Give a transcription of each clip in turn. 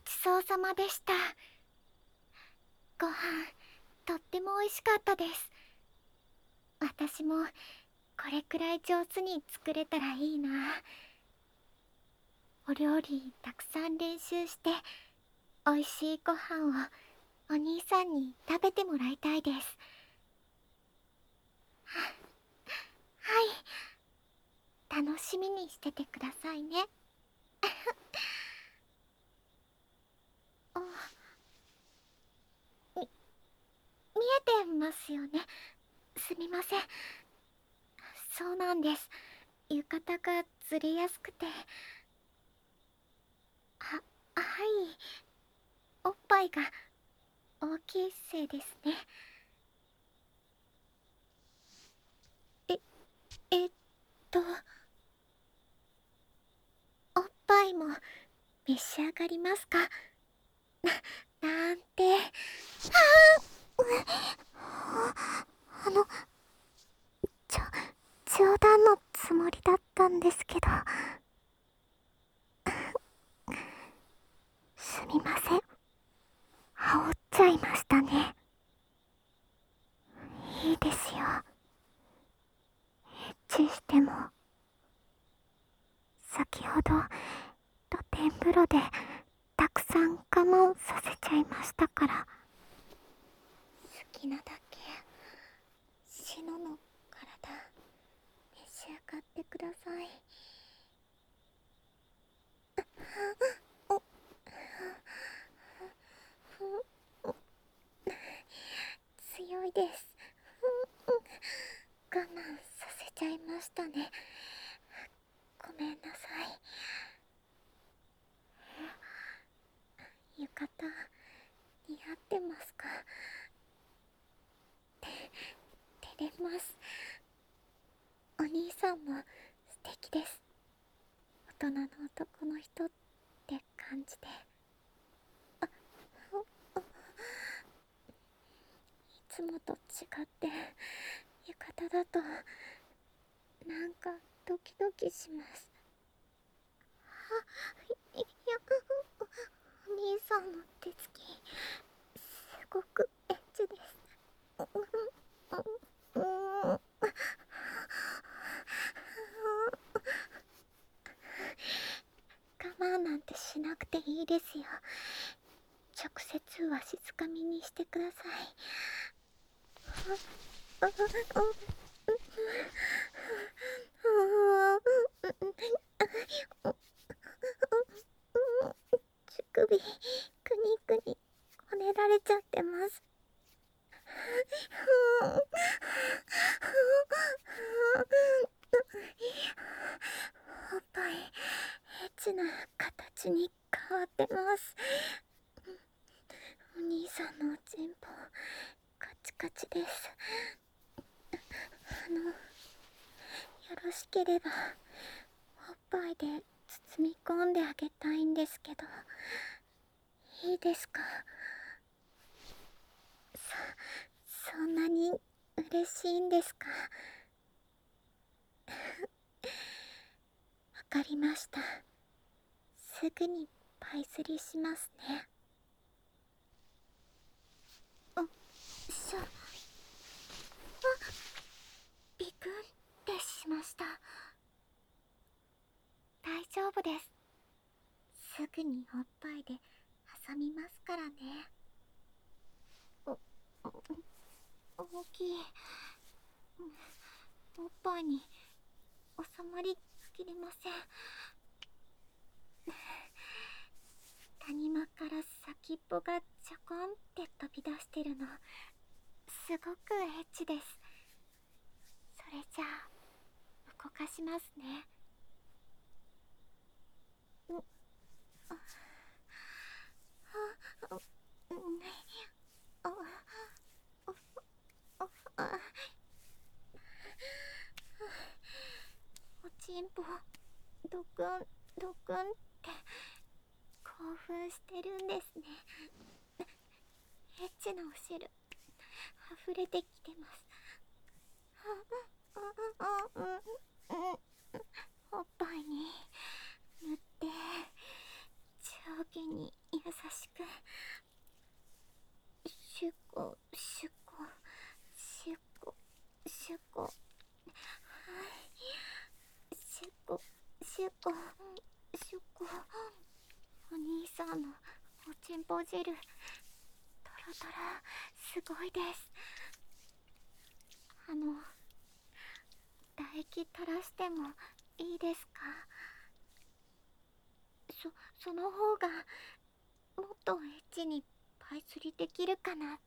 ちそうさまでした。ご飯とっても美味しかったです。私もこれくらい上手に作れたらいいな。お料理たくさん練習して美味しいご飯をお兄さんに食べてもらいたいです。はい、楽しみにしててくださいね。あ、見えてますよね。すみません。そうなんです。浴衣がずれやすくて。はい。おっぱいが大きいせいですね。え、えっと、おっぱいも召し上がりますか？なんて。あの、ちょ、冗談のつもりだったんですけど。すみません。煽っちゃいましたね。いいですよ。エッチしても。先ほど、露天風呂でたくさん我慢させちゃいましたから。好きなだけ、シノの体、召し上がってください。強いです。我慢させちゃいましたね。ごめんなさい。浴衣似合ってますか？照れます。お兄さんも素敵です。大人の男の人って感じで。いつもと違って浴衣だとなんかドキドキします。いや、お兄さんの手つきすごくエッチです。我慢なんてしなくていいですよ。直接わしづかみにしてください。乳首くにくにこねられちゃってます。おっぱいエッチな形に変わってます。お兄さんのおちんぽカチカチです。よろしければおっぱいで包み込んであげたいんですけど、いいですか？そんなに嬉しいんですか？わかりました。すぐにパイスリしますね。ビクンってしました。大丈夫です。すぐにおっぱいで挟みますからね。大きい。おっぱいに収まりきれません。谷間から先っぽがちょこんって飛び出してるの、すごくエッチです。それじゃあ動かしますね。おちんぽドクンドクンって興奮してるんですね。エッチなお汁溢れてきてます。おっぱいに塗って上下に優しく。シュコシュコシュコシュコ、はい、シュコシュコシュコ。お兄さんのおちんぽ汁トロトロすごいです。唾液垂らしてもいいですか？その方がもっとエッチにパイ釣りできるかなって。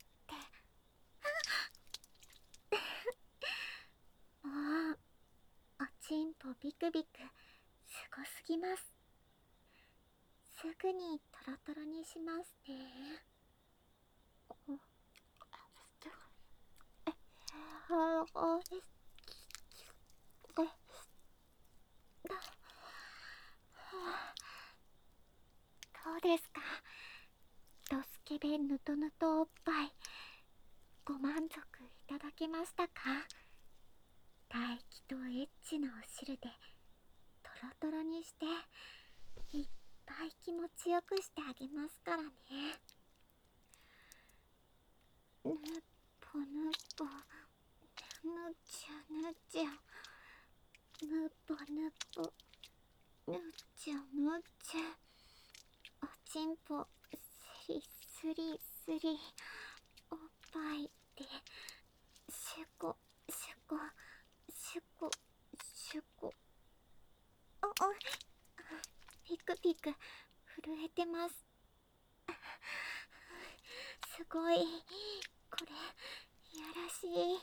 もうおちんぽビクビクすごすぎます。すぐにトロトロにしますね。どうですか、ドスケベヌトヌトおっぱい、ご満足いただけましたか？唾液とエッチなお汁でトロトロにしていっぱい気持ちよくしてあげますからね。ぬっぽぬっぽ、ぬっちゃぬっちゃ、ぬっぽぬっぽ、ぬっちゃぬっちゃ。おちんぽスリスリスリ、おっぱいでシュコシュコシュコシュコ。ピクピク震えてます。すごい、これいやらしい。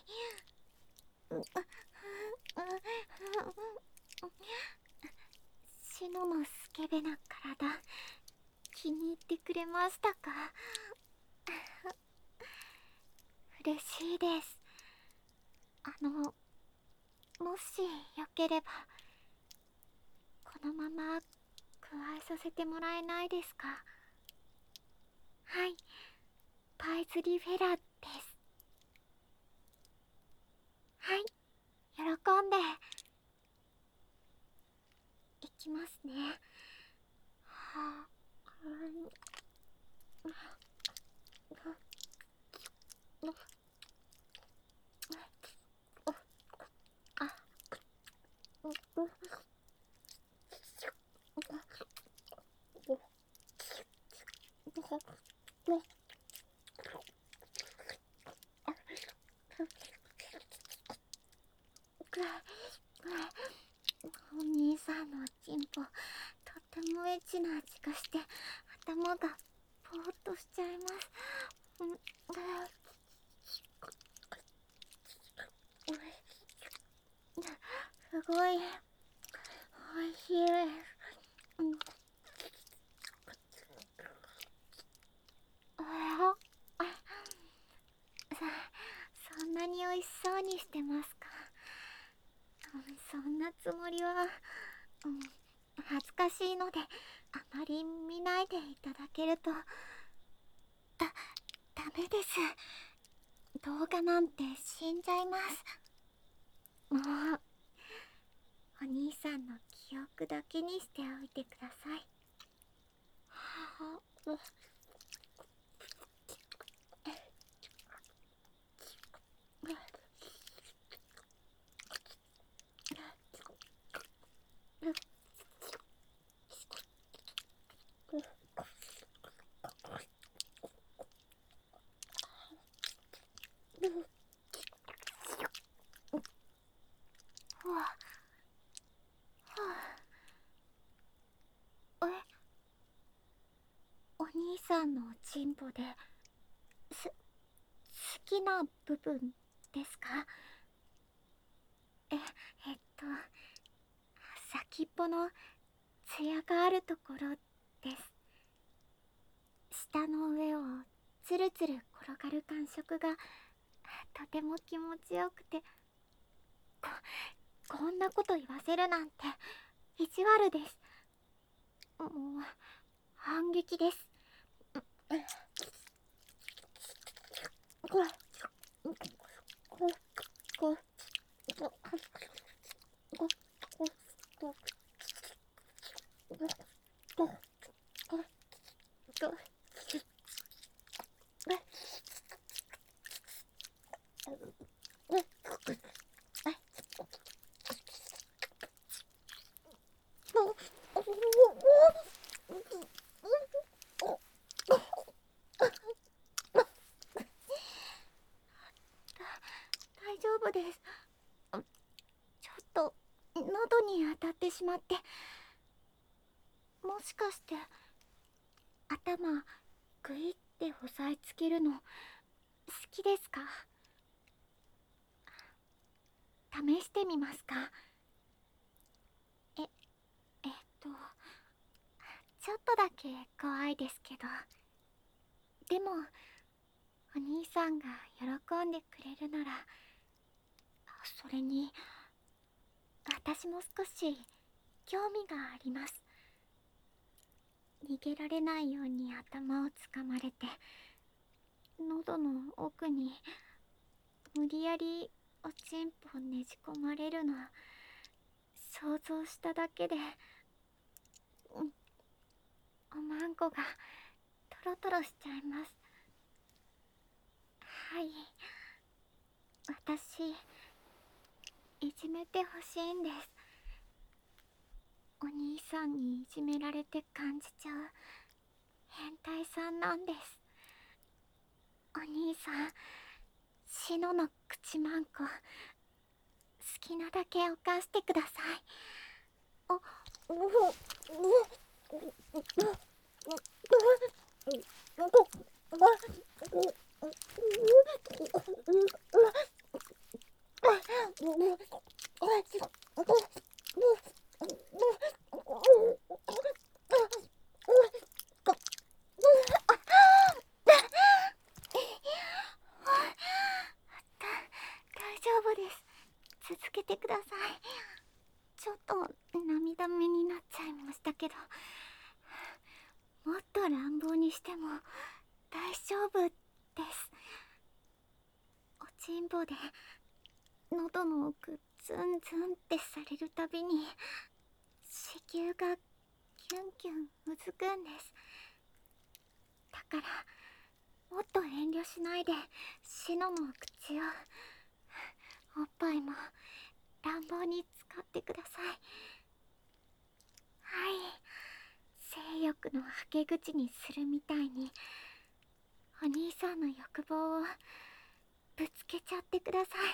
シノのスケベな体気に入ってくれましたか？嬉しいです。もしよければこのまま加えさせてもらえないですか？はい、パイズリフェラです。はい、喜んでいきますね。はあ、お兄さんのおちんぽとってもエッチな味がして頭がぼーっとしちゃいます。すごいおいしいです。そんなに美味しそうにしてますか？そんなつもりは、恥ずかしいのであまり見ないでいただけると。ダメです。動画なんて死んじゃいます。もうお兄さんの記憶だけにしておいてください。お兄さんのおちんぽで好きな部分ですか？えっと先っぽのツヤがあるところです。舌の上をつるつる転がる感触がとても気持ちよくて、こんなこと言わせるなんて意地悪です。もう反撃です。 しまって。もしかして頭グイって押さえつけるの好きですか？試してみますか？え、えっとちょっとだけ怖いですけど、でもお兄さんが喜んでくれるなら、それに私も少し興味があります。逃げられないように頭をつかまれて、喉の奥に無理やりおちんぽをねじ込まれるの想像しただけで、おまんこがトロトロしちゃいます。はい、私いじめてほしいんです。お兄さんにいじめられて感じちゃう変態さんなんです。お兄さん、シノの口まんこ好きなだけ犯してください。あ、大丈夫です。続けてください。ちょっと涙目になっちゃいましたけど、もっと乱暴にしても大丈夫です。おちんぼで喉の奥ズンズンってされるたびに子宮がキュンキュンうずくんです。だからもっと遠慮しないでシノの口を、おっぱいも乱暴に使ってください。はい、性欲のはけ口にするみたいにお兄さんの欲望をぶつけちゃってください。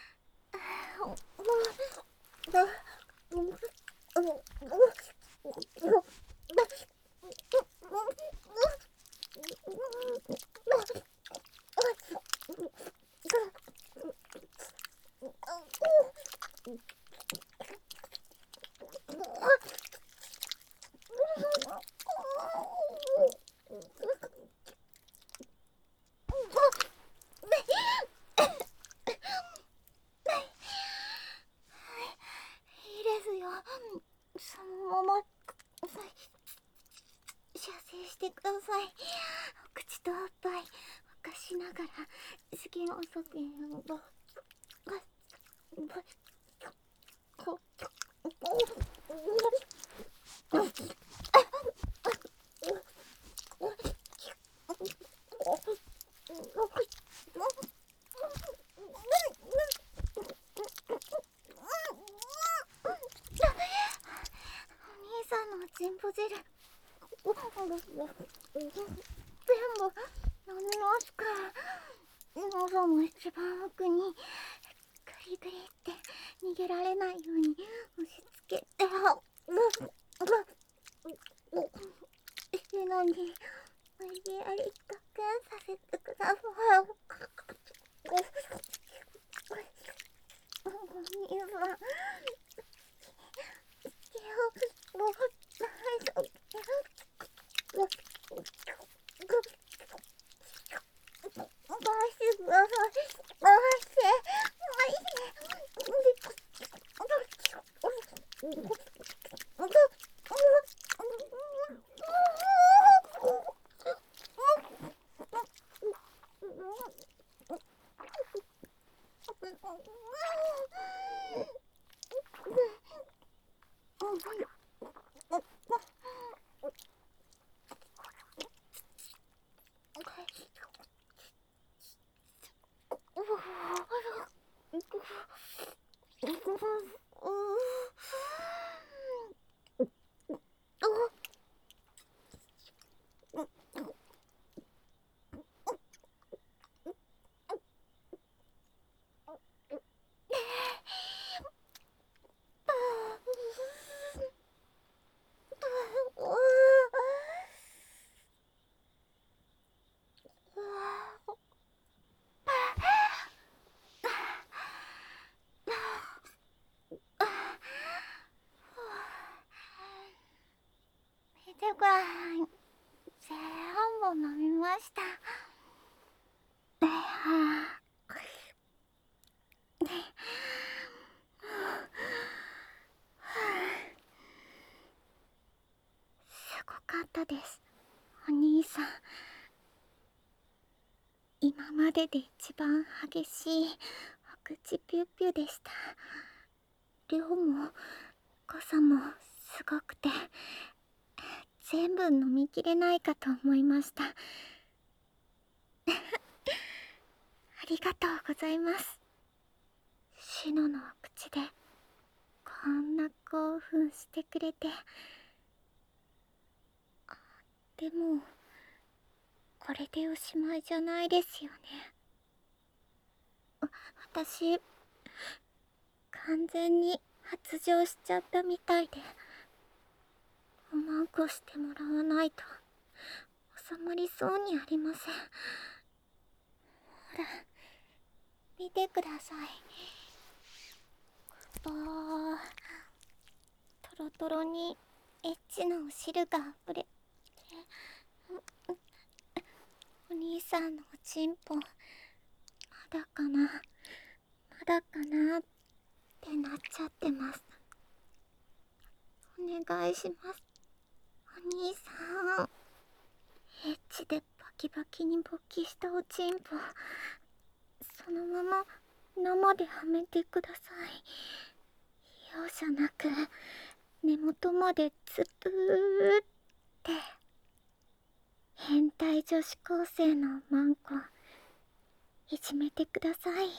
いいですよ。そのまま射精してください。口とおっぱい沸かしながら好きなお酒をお兄さんのチンポ汁全部飲みますから。喉の一番奥にグリグリって逃げられないように押し付けて、シノに無理やり特訓させてください。お兄さん、 てください。全部飲みました。すごかったです、お兄さん。今までで一番激しいお口ピュッピュでした。量も濃さもすごくて、全部飲みきれないかと思いました。ありがとうございます。シノのお口でこんな興奮してくれて。でもこれでおしまいじゃないですよね。私完全に発情しちゃったみたいで、おまんこしてもらわないと収まりそうにありません。ほら見てください。トロトロにエッチなお汁があふれて、お兄さんのおちんぽまだかなってなっちゃってます。お願いします、お兄さん。エッチでバキバキに勃起したおちんぽ、そのまま生ではめてください。容赦なく根元までツプーって。変態女子高生のマンコいじめてください。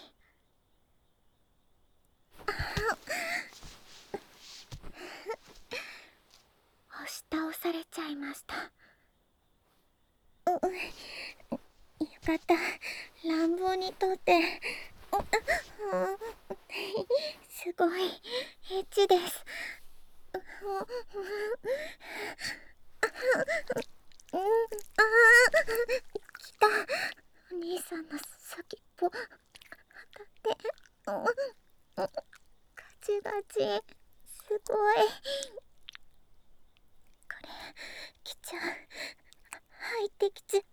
押し倒されちゃいました。よかった、乱暴にとってすごいエッチです。来た、お兄さんの先っぽ当たってガチガチ、すごい。これ来ちゃう、入ってきちゃう。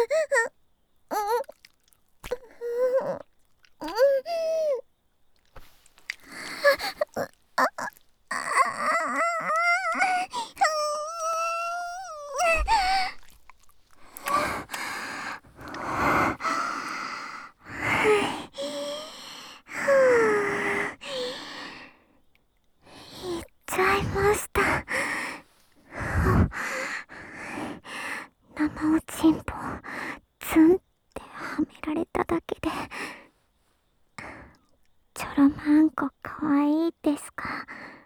いっちゃいました。生おちんぽツンってはめられただけで、チョロマンコかわいいですか？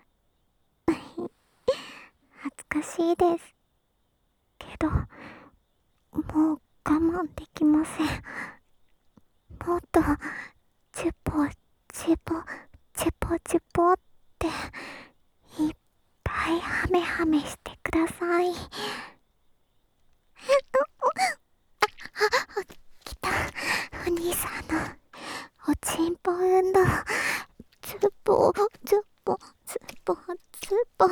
恥ずかしいですけど、もう我慢できません。もっとチュポチュポチュポチュポっていっぱいハメハメしてください。来た、お兄さんのおちんぽ運動。ツポツポツポツポ。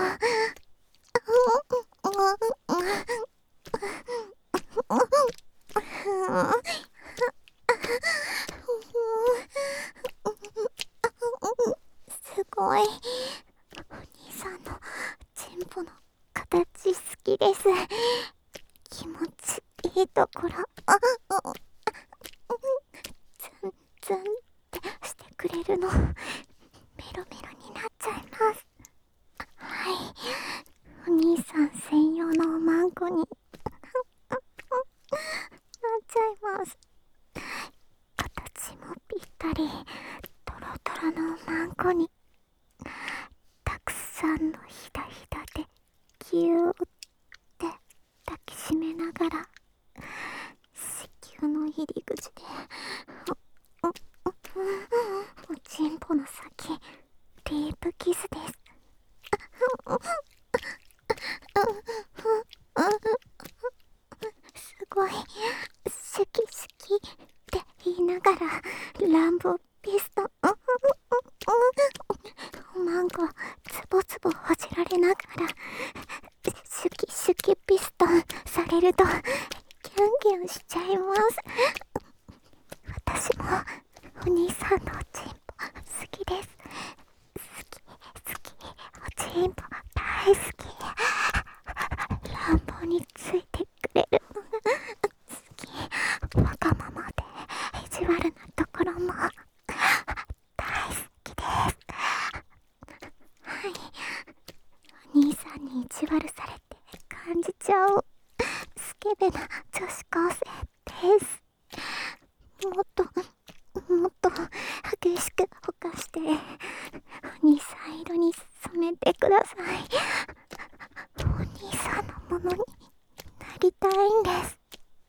すごい、お兄さんのチンポの形好きです。気持ちいいところツンツンってしてくれるの、メロメロになっちゃいます。はい、お兄さん専用のおまんこになっちゃいます。形もぴったり、トロトロのおまんこにたくさんのひだひだでギューって抱きしめながら、子宮の入り口でおちんぽの先ディープキスです。すごい、シュキシュキって言いながらランボピストンおまんこつぼつぼほじられながらシュキシュ手記ピストンされるとキュンキュンしちゃいます。私もお兄さんのおちんぽ好きです。好きおちんぽ大好き。乱暴についてくれるのが好き。わがままで意地悪なところも大好きです。はい、お兄さんに意地悪されて感じちゃうスケベな女子高生です。もっと激しくほかしてお兄さん色に染めてください。お兄さんのものになりたいんです。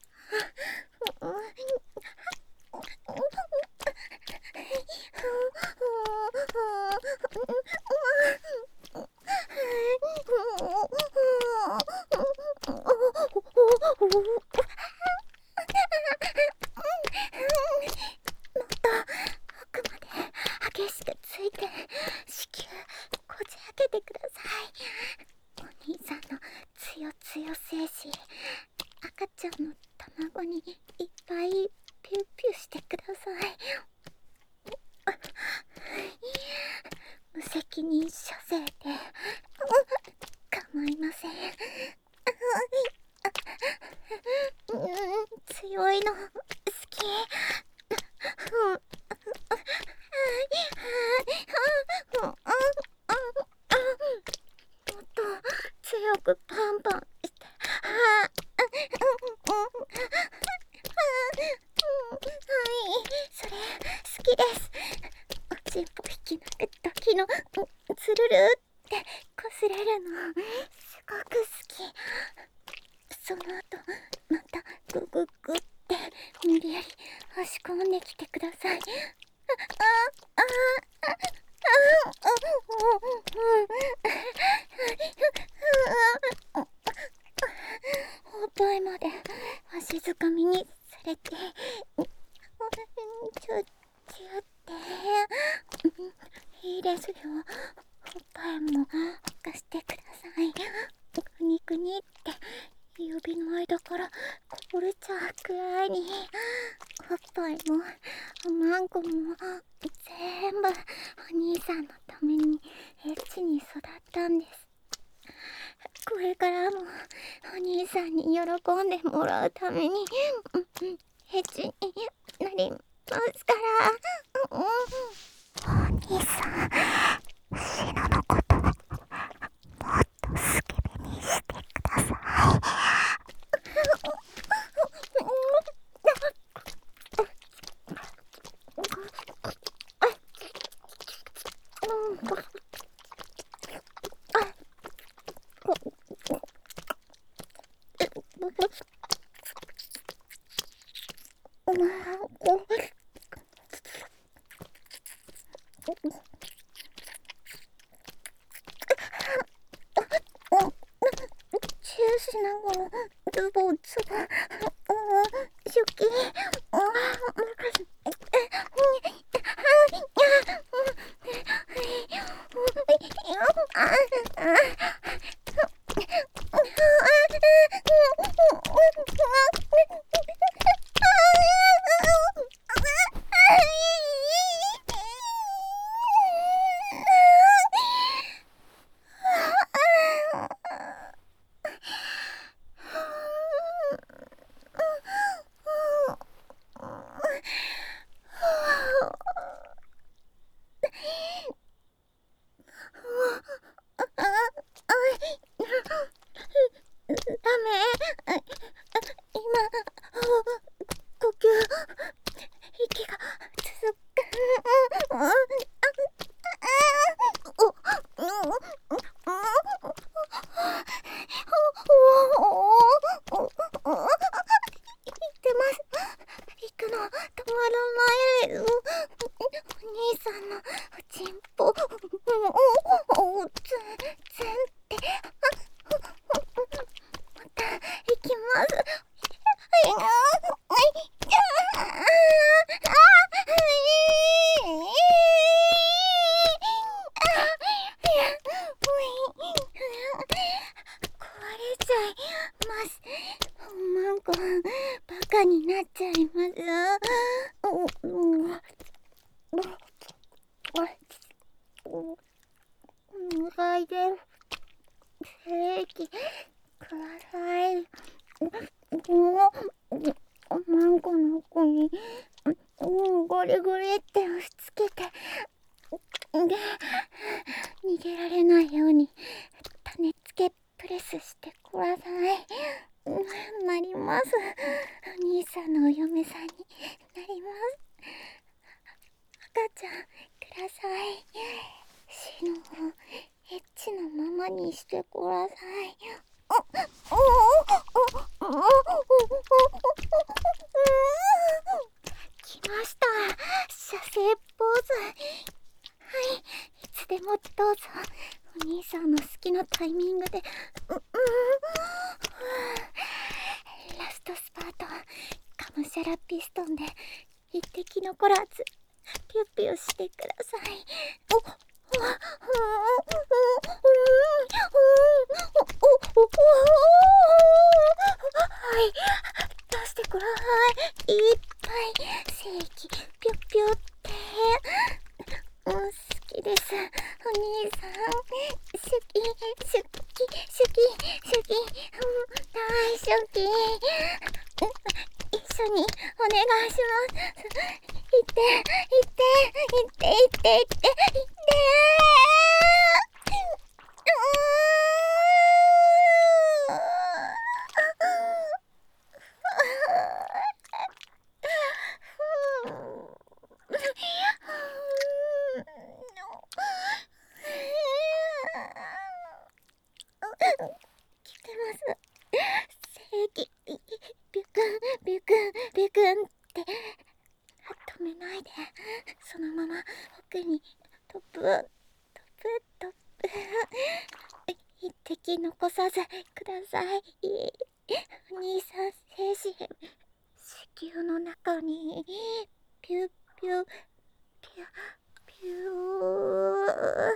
奥まで激しくついて子宮こじ開けてください。お兄さんのつよつよ精子、赤ちゃんの卵にいっぱいピューピューしてください。無責任射精で構いません。強いの好き。もっと強くパンパンして。はい、それ好きです。おちんぽ引き抜く時のつるるってこすれるのすごく好き。その後またグググって無理やり押し込んできてください。おっぱいまでわしづかみにされてちょっていいですよ。おっぱいも貸してください。くにくにって指の間からこぼれちゃうくらいにおっぱいもおまんこも全部お兄さんのためにエッチに育ったんです。これからもお兄さんに喜んでもらうためにエッチになりますから。お兄さん、シノのこともっとスケベにしてください。チューしながらズボズボシュキダメ。今呼吸息が続く。行くの止まらないです。お兄さんのおちんぽツンツンってまたます。マンコ、バカになっちゃいます。お願いです。正規ください。マンコの子にゴリゴリって押し付けて、で逃げられないように種付けプレスしてください。なります。お兄さんのお嫁さんになります。赤ちゃんください。死のエッチのままにしてください。来ました。射精ポーズ。はい、いつでもどうぞ。お兄さんの好きなタイミングで。ラストスパート、カムシャラピストンで一滴残らずピュッピュしてください。はい、出してください。いっぱい正規ピュッピュって好きです。お兄さん好き好き好き好き、大好き。一緒にお願いします。行って行って行って行って行って行って来てます。正義ビュクンビュクンビュクンって止めないで、そのまま奥にトップトップ一滴残さずください。お兄さん精子子宮の中にピュッピュッピュッピュー。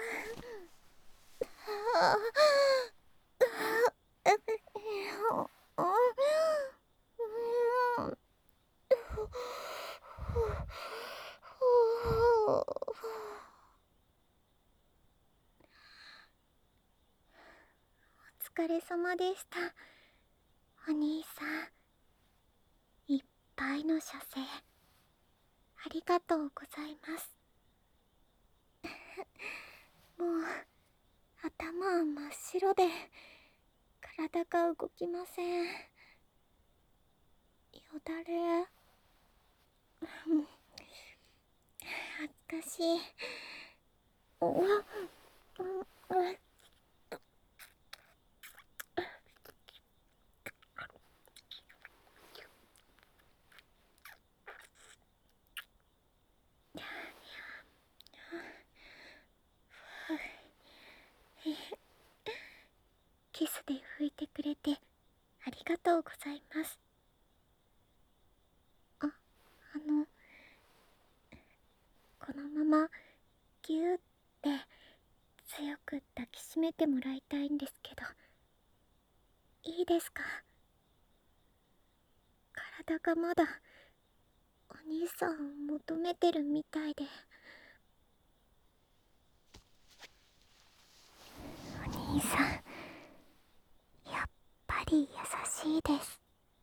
お疲れ様でした。お兄さん、いっぱいの射精ありがとうございます。もう頭は真っ白で体が動きません。よだれ恥ずかしい。キスで拭いてくれてありがとうございます。このままギューって強く抱きしめてもらいたいんですけど、いいですか？体がまだお兄さんを求めてるみたいで。お兄さん、やっぱり優しいです。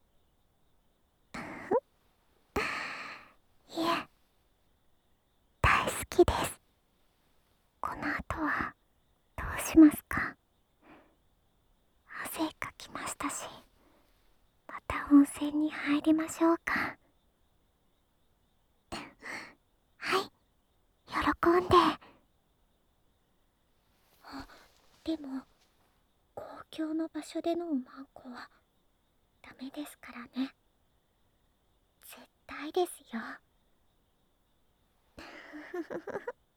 いえ、大好きです。この後はどうしますか？汗かきましたし、また温泉に入りましょうか。はい、喜んで。でも公共の場所でのおまんこはダメですからね。絶対ですよ。